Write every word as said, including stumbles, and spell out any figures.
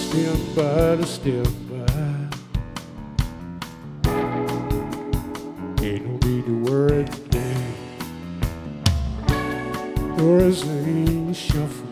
stand by to stand by. Ain't no need to worry today. Doors ain't shuffle.